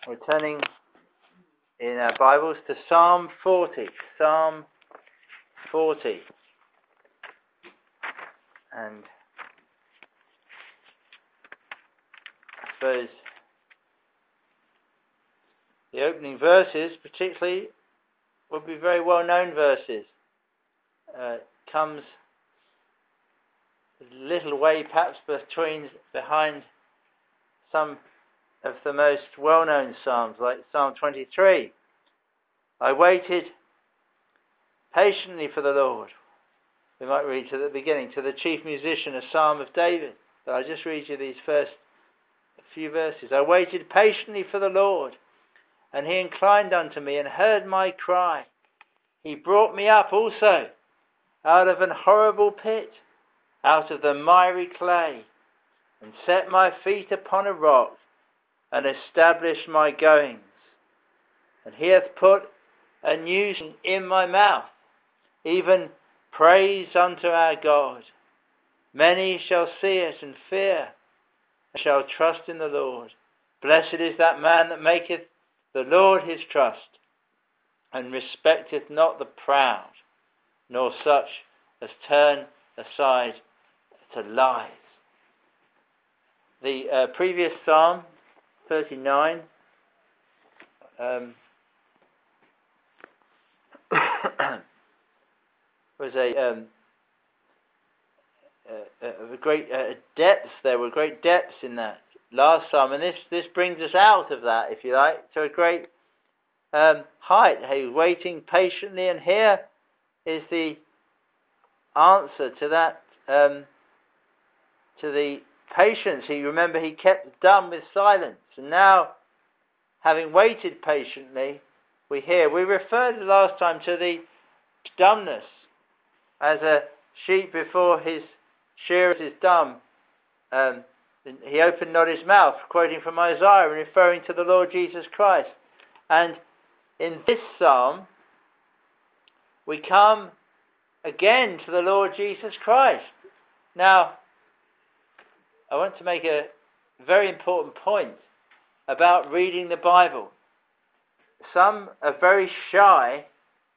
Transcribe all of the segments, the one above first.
We're turning in our Bibles to Psalm 40. Psalm 40. And I suppose the opening verses particularly would be very well known verses. Comes a little way perhaps behind some of the most well-known psalms, like Psalm 23. I waited patiently for the Lord. We might read to the beginning, to the chief musician, a psalm of David. But I'll just read you these first few verses. I waited patiently for the Lord, and he inclined unto me and heard my cry. He brought me up also out of an horrible pit, out of the miry clay, and set my feet upon a rock, and established my goings. And he hath put a new song in my mouth, even praise unto our God. Many shall see it and fear, and shall trust in the Lord. Blessed is that man that maketh the Lord his trust, and respecteth not the proud, nor such as turn aside to lies. The previous psalm, 39, was a great depth. There were great depths in that last psalm, and this brings us out of that, if you like, to a great height. He's waiting patiently, and here is the answer to that, to the patience. He kept dumb with silence, and now, having waited patiently, we referred last time to the dumbness, as a sheep before his shearers is dumb. He opened not his mouth, quoting from Isaiah and referring to the Lord Jesus Christ. And in this psalm, we come again to the Lord Jesus Christ. Now, I want to make a very important point about reading the Bible. Some are very shy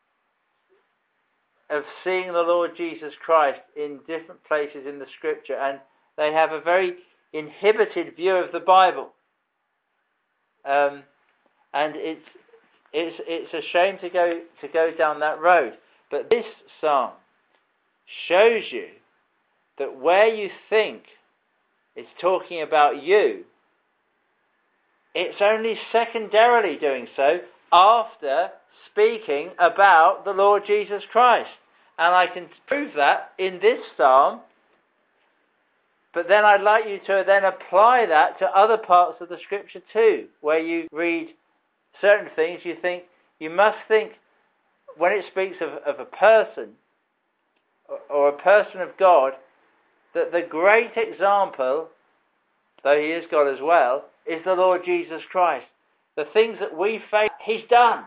of seeing the Lord Jesus Christ in different places in the Scripture, and they have a very inhibited view of the Bible. And it's a shame to go down that road. But this psalm shows you that where you think it's talking about you, it's only secondarily doing so after speaking about the Lord Jesus Christ. And I can prove that in this psalm, but then I'd like you to then apply that to other parts of the Scripture too, where you read certain things, you must think, when it speaks of a person, or a person of God, that the great example, though he is God as well, is the Lord Jesus Christ. The things that we face, he's done.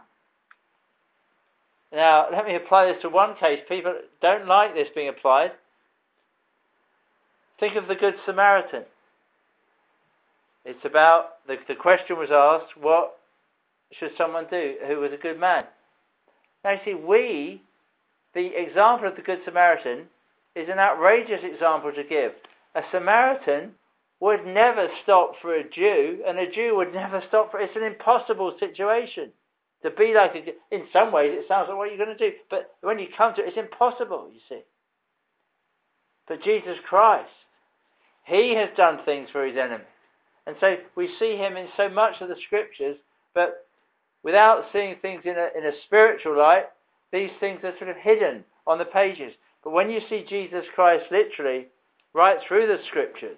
Now, let me apply this to one case. People don't like this being applied. Think of the Good Samaritan. It's about, the question was asked, what should someone do who was a good man? Now, you see, the example of the Good Samaritan is an outrageous example to give. A Samaritan would never stop for a Jew, and a Jew would never stop for... It's an impossible situation. To be like in some ways, it sounds like what you're going to do. But when you come to it, it's impossible, you see. But Jesus Christ, he has done things for his enemies. And so we see him in so much of the Scriptures, but without seeing things in a spiritual light, these things are sort of hidden on the pages. But when you see Jesus Christ literally right through the Scriptures,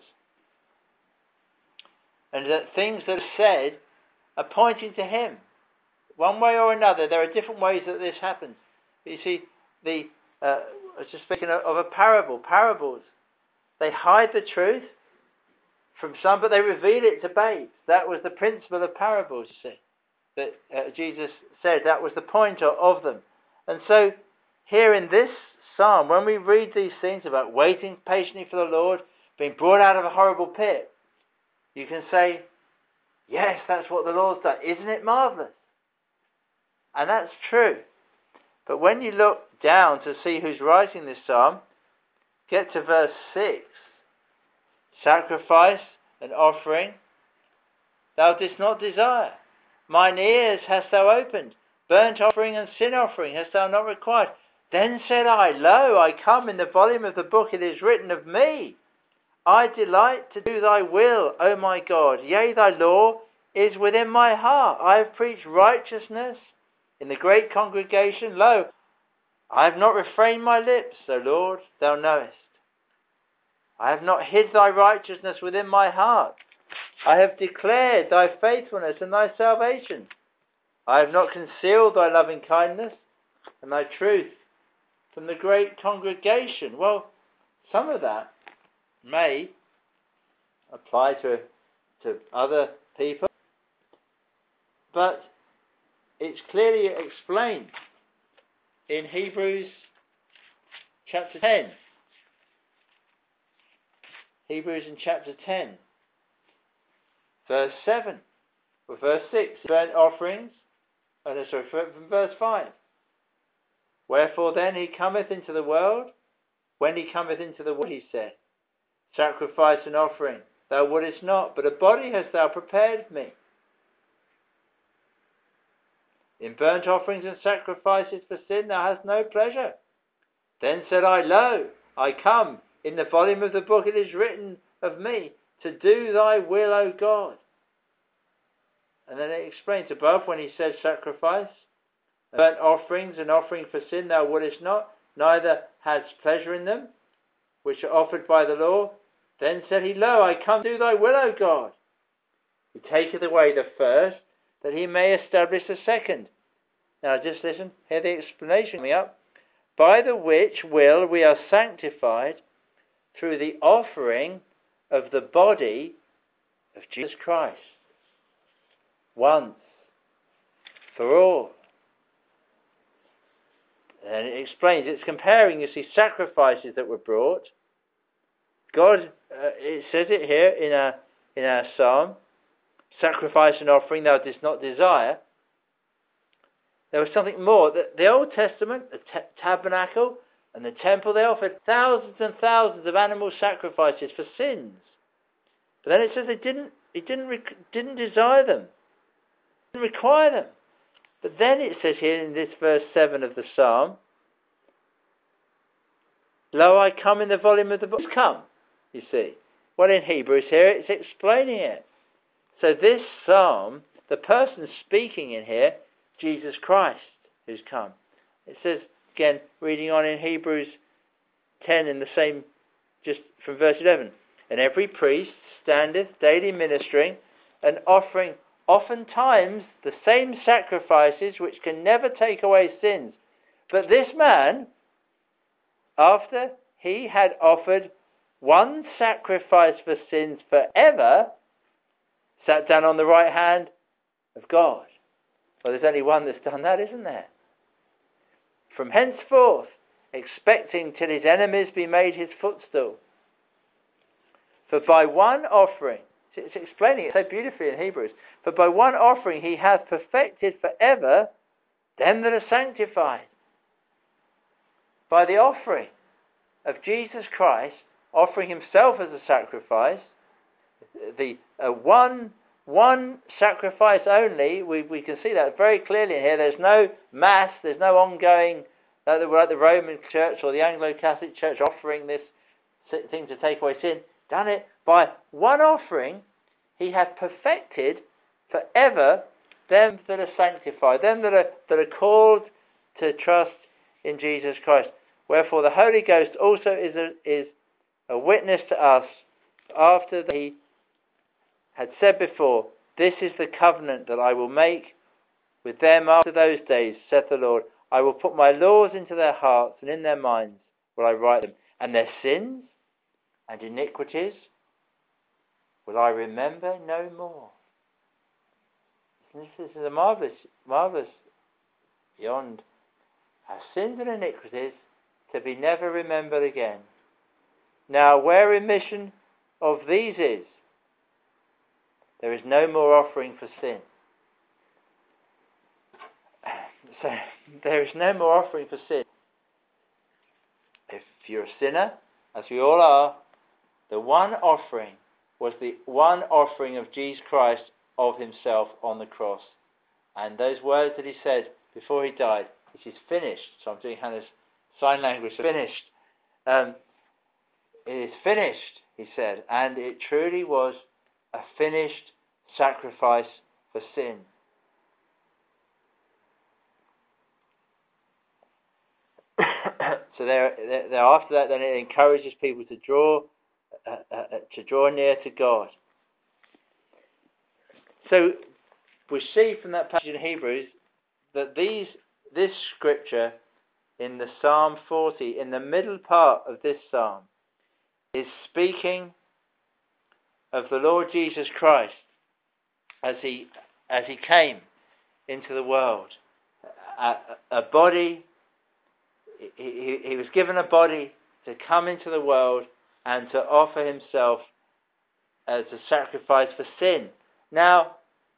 and that things that are said are pointing to him, one way or another. There are different ways that this happens. You see, I was just speaking of a parable. Parables, they hide the truth from some, but they reveal it to babes. That was the principle of parables, you see, that Jesus said. That was the point of them. And so, here in this psalm, when we read these things about waiting patiently for the Lord, being brought out of a horrible pit, you can say, Yes, that's what the Lord's done. Isn't it marvellous? And that's true. But when you look down to see who's writing this psalm, get to verse 6. Sacrifice and offering thou didst not desire. Mine ears hast thou opened. Burnt offering and sin offering hast thou not required. Then said I, Lo, I come, in the volume of the book it is written of me. I delight to do thy will, O my God. Yea, thy law is within my heart. I have preached righteousness in the great congregation. Lo, I have not refrained my lips, O Lord, thou knowest. I have not hid thy righteousness within my heart. I have declared thy faithfulness and thy salvation. I have not concealed thy loving kindness and thy truth from the great congregation. Well, some of that may apply to other people, but it's clearly explained in Hebrews chapter 10. Hebrews in chapter 10, verse 7, or verse 6, burnt offerings, from verse 5. Wherefore then he cometh into the world, when he cometh into the world, he said, Sacrifice and offering thou wouldest not, but a body hast thou prepared me. In burnt offerings and sacrifices for sin thou hast no pleasure. Then said I, Lo, I come, in the volume of the book it is written of me, to do thy will, O God. And then it explains above, when he says sacrifice, burnt offerings and offering for sin thou wouldest not, neither hadst pleasure in them, which are offered by the law. Then said he, Lo, I come to do thy will, O God. He taketh away the first, that he may establish the second. Now just listen, hear the explanation coming up. By the which will we are sanctified through the offering of the body of Jesus Christ, once for all. And it explains, it's comparing, you see, sacrifices that were brought. God, it says it here in our psalm, sacrifice and offering thou didst not desire. There was something more. The Old Testament, the tabernacle and the temple, they offered thousands and thousands of animal sacrifices for sins. But then it says he didn't desire them, didn't require them. But then it says here in this verse 7 of the psalm, Lo, I come in the volume of the book. Come, you see. Well, in Hebrews here, it's explaining it. So this psalm, the person speaking in here, Jesus Christ, who's come. It says, again, reading on in Hebrews 10 in the same, just from verse 11, And every priest standeth daily ministering and offering oftentimes the same sacrifices which can never take away sins. But this man, after he had offered one sacrifice for sins forever, sat down on the right hand of God. Well, there's only one that's done that, isn't there? From henceforth, expecting till his enemies be made his footstool. For by one offering, it's explaining it so beautifully in Hebrews, for by one offering he hath perfected forever them that are sanctified. By the offering of Jesus Christ, offering himself as a sacrifice, the one sacrifice only, we can see that very clearly in here. There's no mass, there's no ongoing, like the Roman Church or the Anglo-Catholic Church offering this thing to take away sin. Done it by one offering, he hath perfected forever them that are sanctified, them that are called to trust in Jesus Christ. Wherefore the Holy Ghost also is a witness to us, after that he had said before, This is the covenant that I will make with them after those days, saith the Lord. I will put my laws into their hearts, and in their minds will I write them. And their sins and iniquities will I remember no more. This is a marvellous beyond our sins and iniquities to be never remembered again. Now, where remission of these is, There is no more offering for sin. So there is no more offering for sin. If you're a sinner, as we all are, the one offering was the one offering of Jesus Christ of himself on the cross. And those words that he said before he died, it is finished. So I'm doing Hannah's sign language. Finished. It is finished, he said. And it truly was a finished sacrifice for sin. So there after that, then it encourages people to draw near to God. So we see from that passage in Hebrews that this scripture in the Psalm 40, in the middle part of this psalm, is speaking of the Lord Jesus Christ as he came into the world, a body. He was given a body to come into the world and to offer himself as a sacrifice for sin. Now,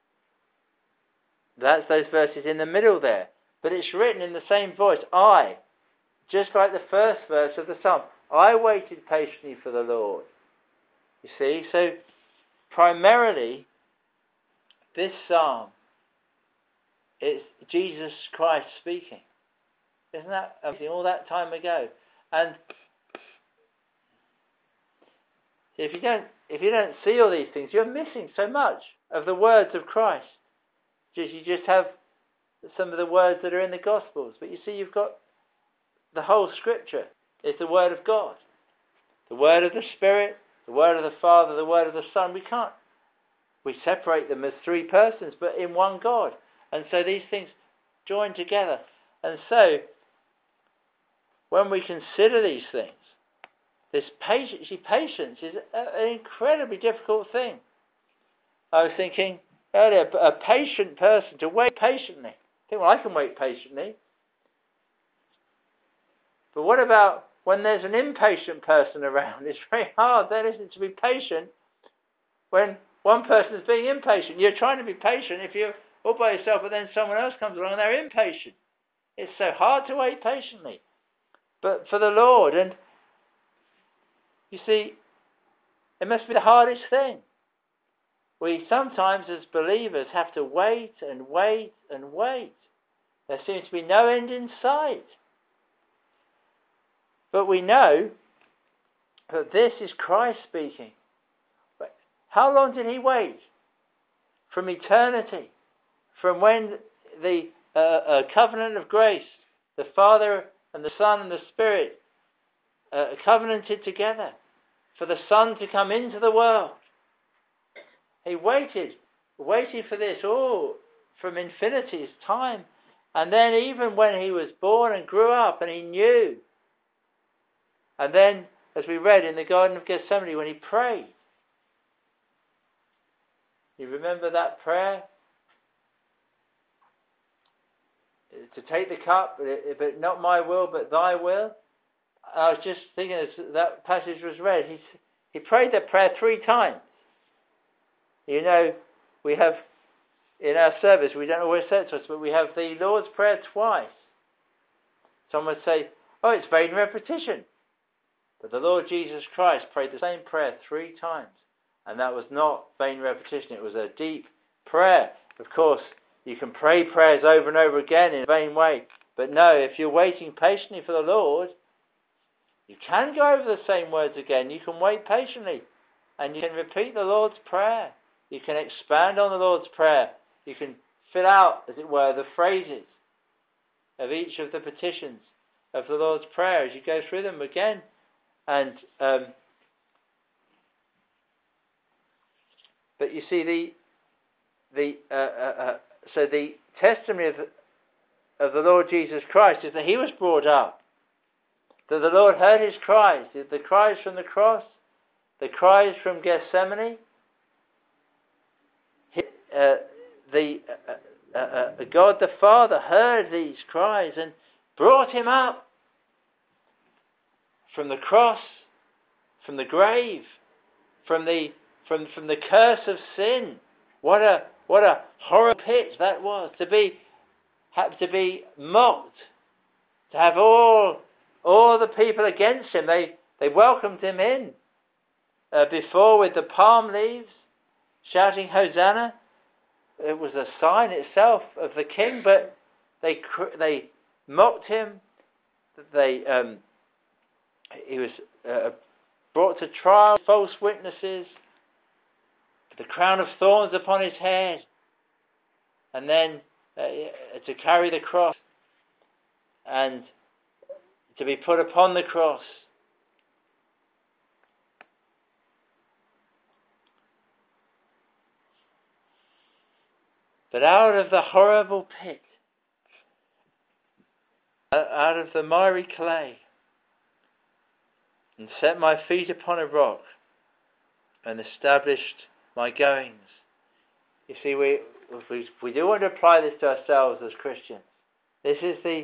that's those verses in the middle there. But it's written in the same voice, I, just like the first verse of the psalm, I waited patiently for the Lord. You see, so primarily, this psalm, it's Jesus Christ speaking. Isn't that amazing? All that time ago. And if you don't see all these things, you're missing so much of the words of Christ. You just have some of the words that are in the Gospels. But you see, you've got the whole Scripture. It's the Word of God. The Word of the Spirit, the Word of the Father, the Word of the Son. We separate them as three persons, but in one God. And so these things join together. And so, when we consider these things, this patience is an incredibly difficult thing. I was thinking earlier, a patient person, to wait patiently. I think, well, I can wait patiently. But what about when there's an impatient person around? It's very hard then, isn't it, to be patient when one person is being impatient. You're trying to be patient if you're all by yourself, but then someone else comes along and they're impatient. It's so hard to wait patiently. But for the Lord, and you see, it must be the hardest thing. We sometimes as believers have to wait and wait and wait. There seems to be no end in sight. But we know that this is Christ speaking. But how long did he wait? From eternity. From when the covenant of grace, the Father and the Son and the Spirit covenanted together for the Son to come into the world. He waited for this all from infinity's time. And then even when he was born and grew up and he knew. And then, as we read in the Garden of Gethsemane, when he prayed. You remember that prayer? To take the cup, but not my will, but thy will. I was just thinking as that passage was read, he prayed that prayer 3 times. You know, we have, in our service, we don't always say it to us, but we have the Lord's Prayer twice. Some would say, oh, it's vain repetition. But the Lord Jesus Christ prayed the same prayer 3 times. And that was not vain repetition, it was a deep prayer. Of course, you can pray prayers over and over again in a vain way. But no, if you're waiting patiently for the Lord, you can go over the same words again. You can wait patiently. And you can repeat the Lord's Prayer. You can expand on the Lord's Prayer. You can fill out, as it were, the phrases of each of the petitions of the Lord's Prayer as you go through them again. And but you see, so the testimony of the Lord Jesus Christ is that he was brought up, that the Lord heard his cries, the cries from the cross, the cries from Gethsemane. God the Father heard these cries and brought him up from the cross, from the grave, from the curse of sin, What a horrible pit that was, to be mocked, to have all the people against him. They welcomed him in before with the palm leaves, shouting Hosanna. It was a sign itself of the king, but they mocked him. He was brought to trial, false witnesses, the crown of thorns upon his head, and then to carry the cross and to be put upon the cross. But out of the horrible pit, out of the miry clay, and set my feet upon a rock, and established my goings. You see, we do want to apply this to ourselves as Christians. This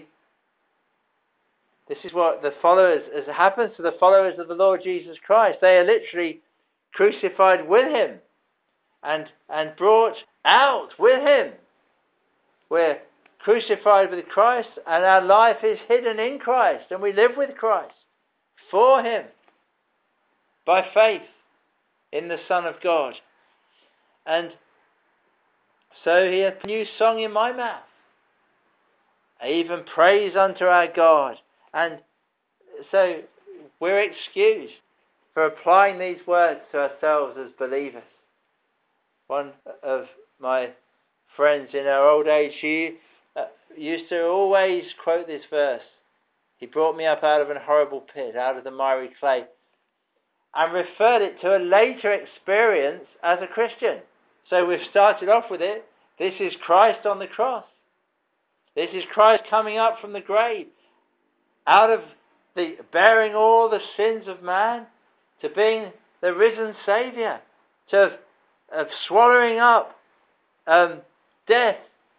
is what the followers, as it happens to the followers of the Lord Jesus Christ. They are literally crucified with him and brought out with him. We're crucified with Christ, and our life is hidden in Christ, and we live with Christ for him by faith in the Son of God. And so he hath a new song in my mouth, even praise unto our God. And so we're excused for applying these words to ourselves as believers. One of my friends in her old age, she used to always quote this verse. He brought me up out of an horrible pit, out of the miry clay, and referred it to a later experience as a Christian. So we've started off with it. This is Christ on the cross. This is Christ coming up from the grave, out of the bearing all the sins of man, to being the risen Saviour, to of swallowing up death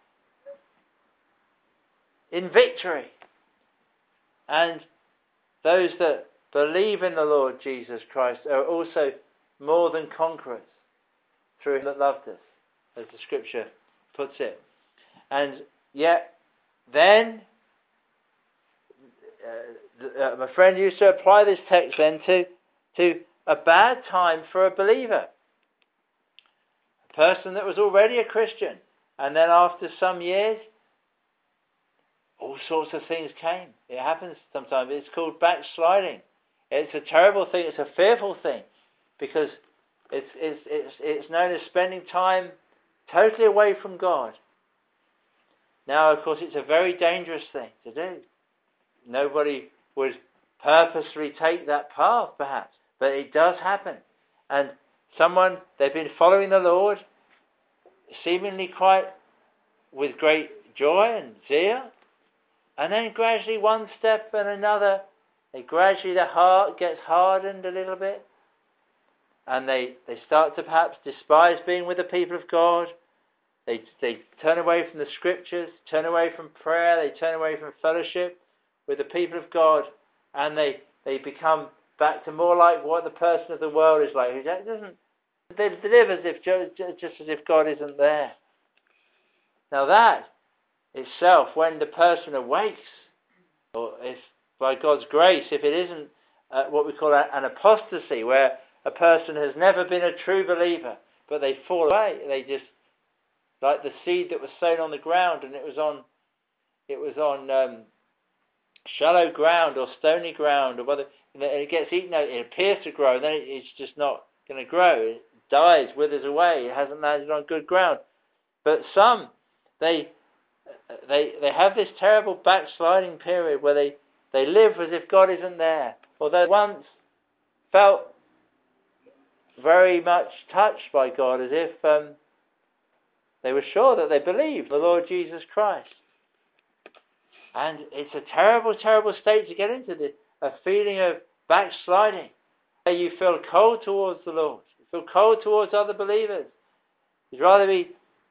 in victory. And those that believe in the Lord Jesus Christ are also more than conquerors through him that loved us, as the scripture puts it. And yet then my friend used to apply this text then to a bad time for a believer, a person that was already a Christian, and then after some years all sorts of things came. It happens sometimes. It's called backsliding. It's a terrible thing. It's a fearful thing, because it's known as spending time totally away from God. Now, of course, it's a very dangerous thing to do. Nobody would purposely take that path, perhaps, but it does happen. And they've been following the Lord, seemingly quite with great joy and zeal, and then gradually one step and another, gradually the heart gets hardened a little bit, and they start to perhaps despise being with the people of God. They turn away from the scriptures, turn away from prayer, they turn away from fellowship with the people of God, and they become back to more like what the person of the world is like, who they live as if just as if God isn't there. Now that itself, when the person awakes, or if by God's grace, if it isn't what we call an apostasy, where a person has never been a true believer, but they fall away, they just, like the seed that was sown on the ground, and it was on shallow ground or stony ground, or whether it gets eaten out, it appears to grow, and then it's just not going to grow. It dies, withers away. It hasn't landed on good ground. But some, they have this terrible backsliding period where they live as if God isn't there, or they once felt very much touched by God, as if they were sure that they believed the Lord Jesus Christ. And it's a terrible, terrible state to get into, a feeling of backsliding, where you feel cold towards the Lord, you feel cold towards other believers. You'd rather be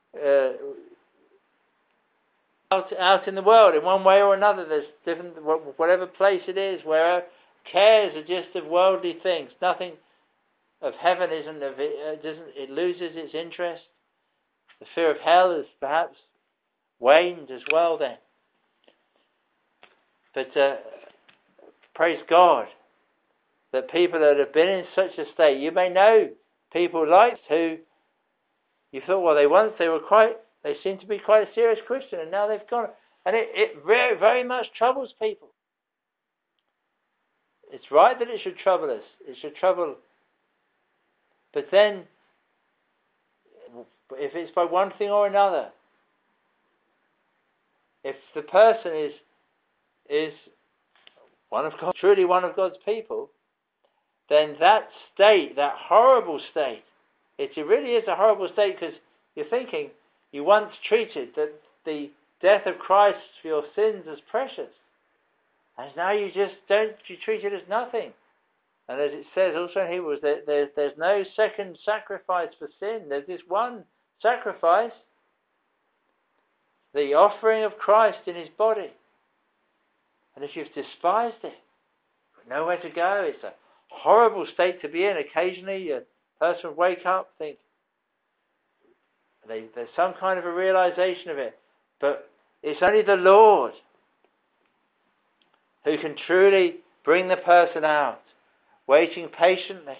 out in the world in one way or another. There's different, whatever place it is, where cares are just of worldly things. Nothing of heaven it loses its interest. The fear of hell has perhaps waned as well then. But praise God that people that have been in such a state, you may know people like who you thought, well, they seemed to be quite a serious Christian, and now they've gone. And it very, very much troubles people. It's right that it should trouble us. It should trouble. But then, if it's by one thing or another, if the person is truly one of God's people, then that state, that horrible state, it really is a horrible state, because you're thinking, you once treated the death of Christ for your sins as precious, and now you treat it as nothing. And as it says also in Hebrews, there's no second sacrifice for sin. There's this one sacrifice, the offering of Christ in his body. And if you've despised it, you've nowhere to go. It's a horrible state to be in. Occasionally a person would wake up, think, there's some kind of a realization of it. But it's only the Lord who can truly bring the person out, waiting patiently.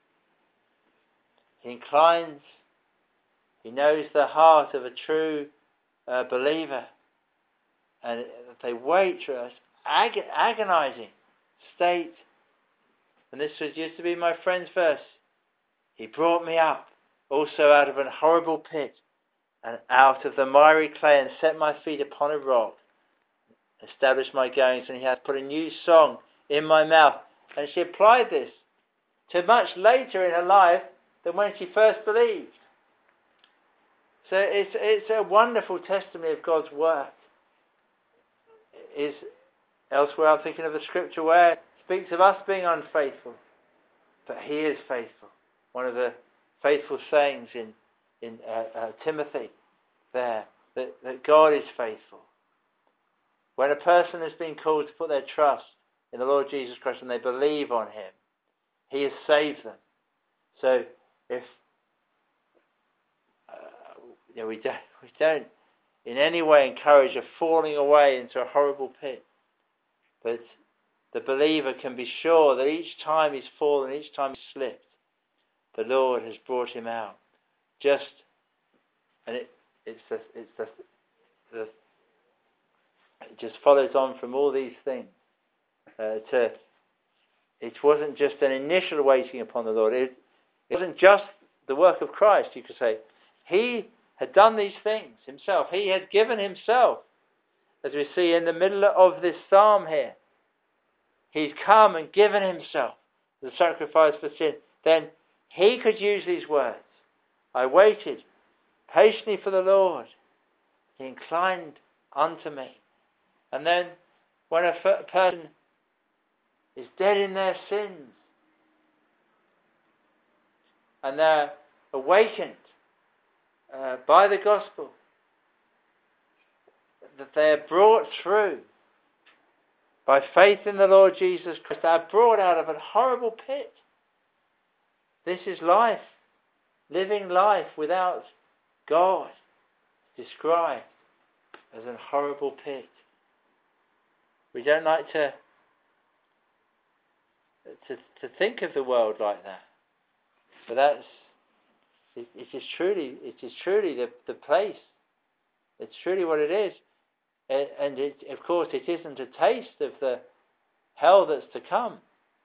He inclines, he knows the heart of a true believer, and they wait through an agonizing state. And this used to be my friend's verse. He brought me up also out of an horrible pit, and out of the miry clay, and set my feet upon a rock, established my goings, and he hath put a new song in my mouth. And she applied this to much later in her life than when she first believed. So it's a wonderful testimony of God's work. Elsewhere I'm thinking of the scripture where it speaks of us being unfaithful, but he is faithful. One of the faithful sayings in Timothy there, that God is faithful. When a person has been called to put their trust in the Lord Jesus Christ and they believe on him, he has saved them. So if we don't in any way encourage a falling away into a horrible pit, but the believer can be sure that each time he's fallen, each time he's slipped, the Lord has brought him out. It just follows on from all these things. It wasn't just an initial waiting upon the Lord. It wasn't just the work of Christ, you could say. He had done these things himself. He had given himself, as we see in the middle of this psalm here. He's come and given himself the sacrifice for sin. Then he could use these words. I waited patiently for the Lord. He inclined unto me. And then when a person is dead in their sins and they're awakened by the gospel, that they are brought through by faith in the Lord Jesus Christ, they are brought out of a horrible pit. This is life, living life without God, described as a horrible pit. We don't like to think of the world like that, but it is truly the place. It's truly what it is, and of course it isn't a taste of the hell that's to come.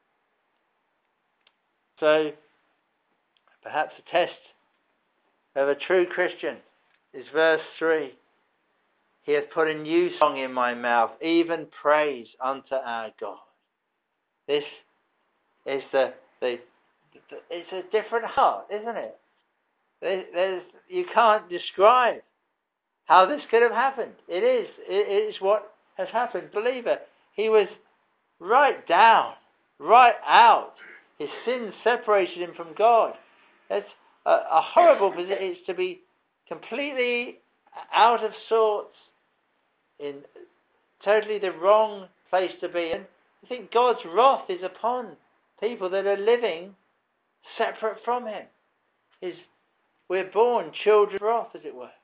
So perhaps a test of a true Christian is verse 3. He hath put a new song in my mouth, even praise unto our God. This is it's a different heart, isn't it? You can't describe how this could have happened. It is what has happened. Believer, he was right down, right out. His sins separated him from God. It's a horrible position. It's to be completely out of sorts, in totally the wrong place to be. And I think God's wrath is upon people that are living separate from him. we're born children of wrath, as it were.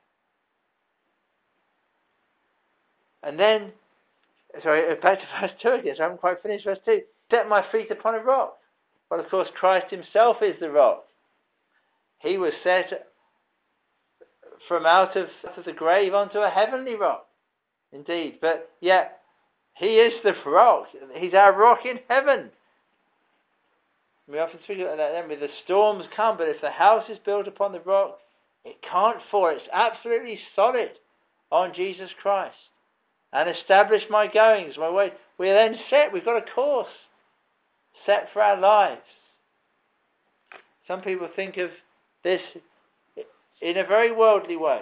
And then, back to verse 2 again, so I haven't quite finished verse 2. Set my feet upon a rock. Well, of course, Christ himself is the rock. He was set from out of the grave onto a heavenly rock. Indeed. But yet, he is the rock. He's our rock in heaven. We often speak about that, don't we? The storms come, but if the house is built upon the rock, it can't fall. It's absolutely solid on Jesus Christ. And establish my goings, my way. We're then set. We've got a course set for our lives. Some people think of this in a very worldly way.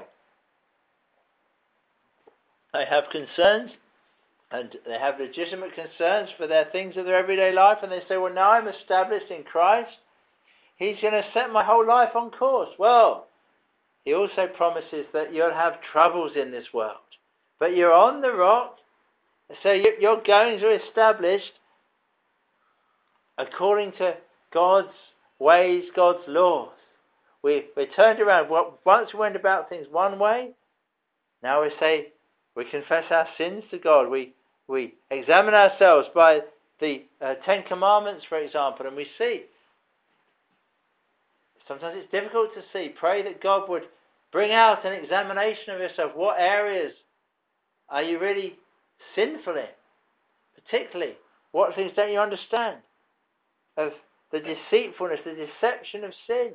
They have concerns, and they have legitimate concerns for their things of their everyday life, and they say, well, now I'm established in Christ, he's going to set my whole life on course. Well, he also promises that you'll have troubles in this world, but you're on the rock, so your goings are established according to God's ways, God's laws. We're turned around. Once we went about things one way, now we confess our sins to God. We examine ourselves by the Ten Commandments, for example, and we see. Sometimes it's difficult to see. Pray that God would bring out an examination of yourself. What areas are you really sinful in? Particularly, what things don't you understand? Of the deceitfulness, the deception of sin.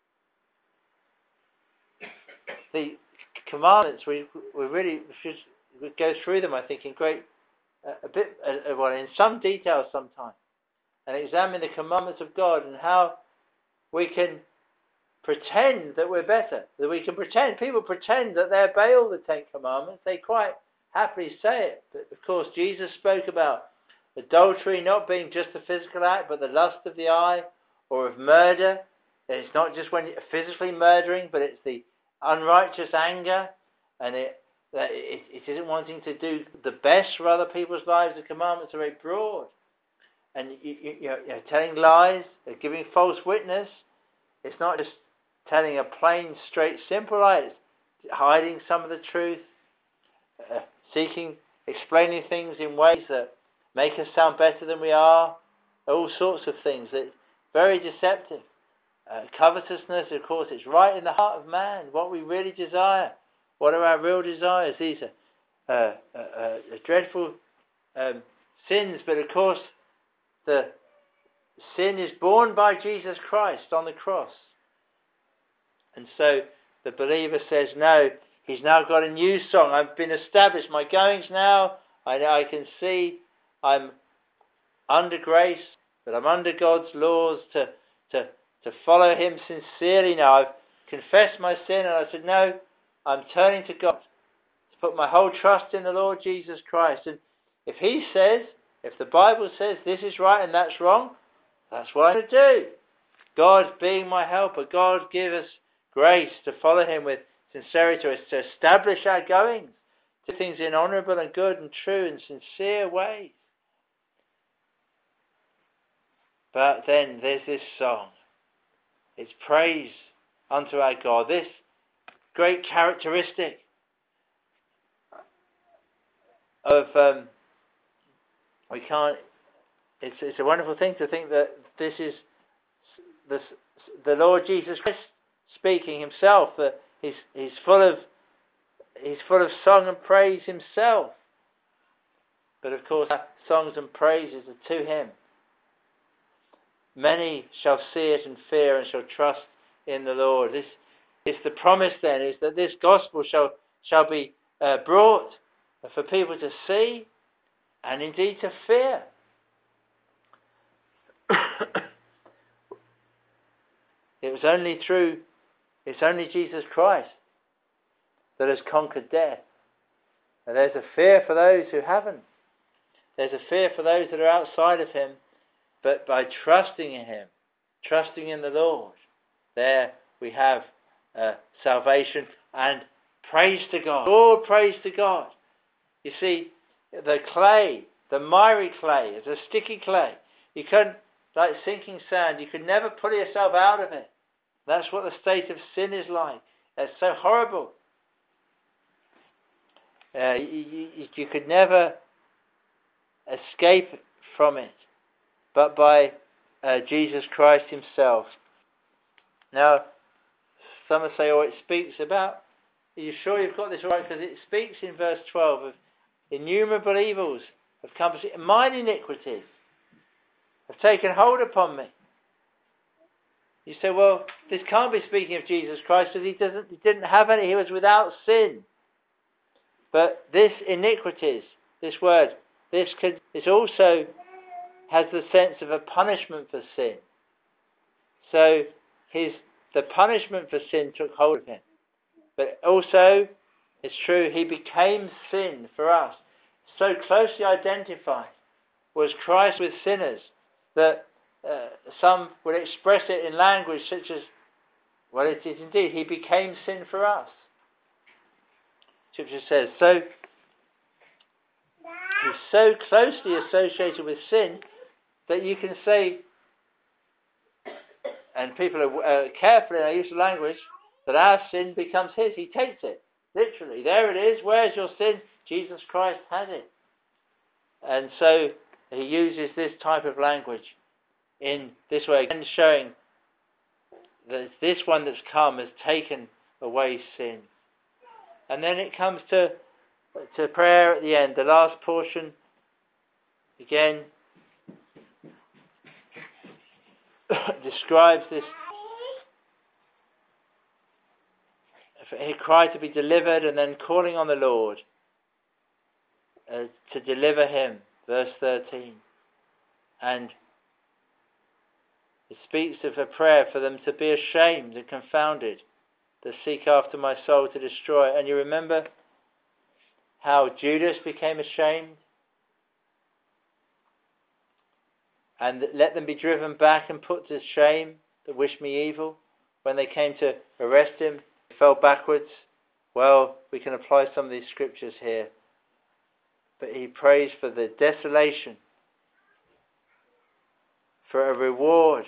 The commandments, we really should go through them, I think, in in some detail sometime, and examine the commandments of God and how we can pretend that we're better. That we can pretend. People pretend that they obey all the Ten Commandments. They quite happily say it. But of course, Jesus spoke about adultery not being just a physical act, but the lust of the eye, or of murder. It's not just when you're physically murdering, but it's the unrighteous anger, and it isn't wanting to do the best for other people's lives. The commandments are very broad. And you're telling lies, giving false witness. It's not just telling a plain, straight, simple lie. It's hiding some of the truth, explaining things in ways that make us sound better than we are. All sorts of things. It's very deceptive. Covetousness, of course, it's right in the heart of man. What we really desire. What are our real desires? These are dreadful sins, but of course, the sin is borne by Jesus Christ on the cross. And so the believer says, no, he's now got a new song. I've been established. My goings now, I can see I'm under grace, but I'm under God's laws to follow him sincerely now. I've confessed my sin, and I said, no, I'm turning to God to put my whole trust in the Lord Jesus Christ. And if he says, if the Bible says this is right and that's wrong, that's what I'm going to do. God being my helper, God give us grace to follow him with sincerity, to establish our goings, to do things in honourable and good and true and sincere ways. But then there's this song. It's praise unto our God. This great characteristic of it's a wonderful thing to think that this is the Lord Jesus Christ speaking himself, that he's full of song and praise himself. But of course, our songs and praises are to him. Many shall see it and fear and shall trust in the Lord. This is the promise then, is that this gospel shall be brought for people to see and indeed to fear. It's only Jesus Christ that has conquered death. And there's a fear for those who haven't. There's a fear for those that are outside of him. But by trusting in him, trusting in the Lord, there we have salvation and praise to God. All praise to God. You see, the clay, the miry clay, is a sticky clay. You couldn't, like sinking sand, you could never pull yourself out of it. That's what the state of sin is like. That's so horrible. You could never escape from it, but by Jesus Christ himself. Now, some will say, it speaks about, are you sure you've got this right? Because it speaks in verse 12 of innumerable evils have come to mine iniquities have taken hold upon me. You say, well, this can't be speaking of Jesus Christ because he didn't have any, he was without sin. But this iniquities, this word, this also has the sense of a punishment for sin. So the punishment for sin took hold of him. But also, it's true, he became sin for us. So closely identified was Christ with sinners that some would express it in language such as, well, it is indeed, he became sin for us. Scripture says, so he's so closely associated with sin that you can say, and people are careful in our use of language, that our sin becomes his. He takes it, literally. There it is. Where's your sin? Jesus Christ has it. And so he uses this type of language in this way, again showing that this one that's come has taken away sin. And then it comes to prayer at the end, the last portion, again, describes this. He cried to be delivered and then calling on the Lord to deliver him, verse 13. And it speaks of a prayer for them to be ashamed and confounded, that seek after my soul to destroy. And you remember how Judas became ashamed and let them be driven back and put to shame that wished me evil. When they came to arrest him, he fell backwards. Well, we can apply some of these scriptures here. But he prays for the desolation, for a reward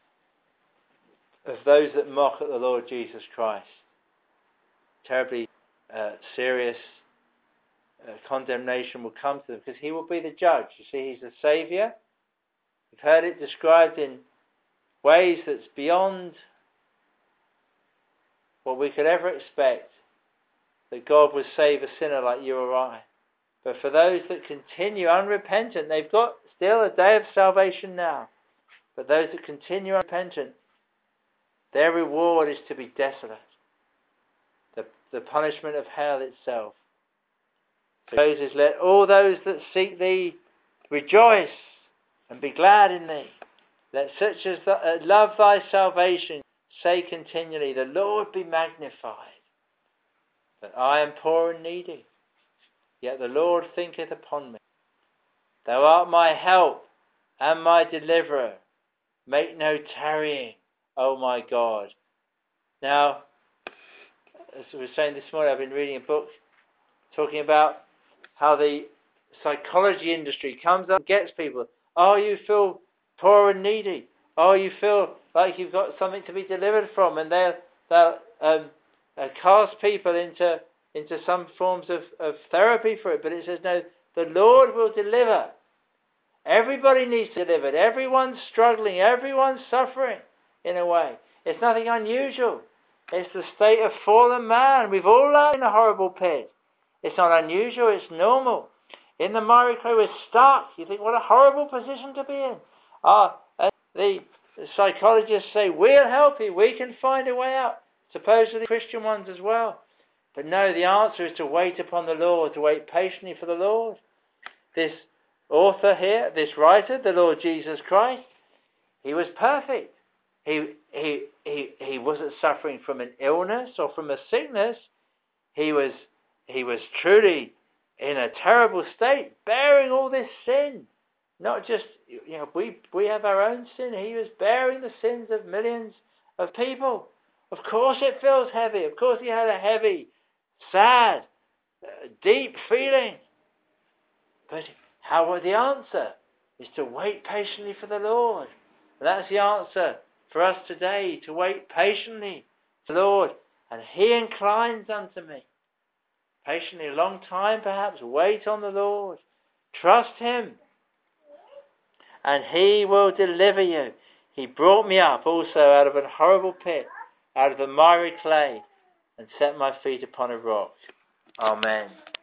of those that mock at the Lord Jesus Christ. Terribly serious condemnation will come to them because he will be the judge. You see, he's the Saviour. We've heard it described in ways that's beyond what we could ever expect, that God would save a sinner like you or I. But for those that continue unrepentant, they've got still a day of salvation now. But those that continue unrepentant, their reward is to be desolate. The punishment of hell itself. So Moses, let all those that seek thee rejoice and be glad in thee. Let such as love thy salvation say continually, the Lord be magnified. That I am poor and needy, yet the Lord thinketh upon me. Thou art my help and my deliverer. Make no tarrying, O my God. Now, as we were saying this morning, I've been reading a book talking about how the psychology industry comes up and gets people. Oh, you feel poor and needy. Oh, you feel like you've got something to be delivered from, and they'll cast people into some forms of therapy for it. But it says, no, the Lord will deliver. Everybody needs delivered. Everyone's struggling. Everyone's suffering in a way. It's nothing unusual. It's the state of fallen man. We've all landed in a horrible pit. It's not unusual. It's normal. In the miry clay, we're stuck. You think, what a horrible position to be in. The psychologists say, we'll help you. We can find a way out. Supposedly Christian ones as well. But no, the answer is to wait upon the Lord, to wait patiently for the Lord. This author here, this writer, the Lord Jesus Christ, he was perfect. He wasn't suffering from an illness or from a sickness. He was truly in a terrible state, bearing all this sin. Not just, we have our own sin. He was bearing the sins of millions of people. Of course it feels heavy. Of course he had a heavy, sad, deep feeling. But the answer is to wait patiently for the Lord. And that's the answer for us today to wait patiently for the Lord, and He inclines unto me. Patiently, a long time perhaps, wait on the Lord. Trust Him, and He will deliver you. He brought me up also out of an horrible pit, out of the miry clay, and set my feet upon a rock. Amen.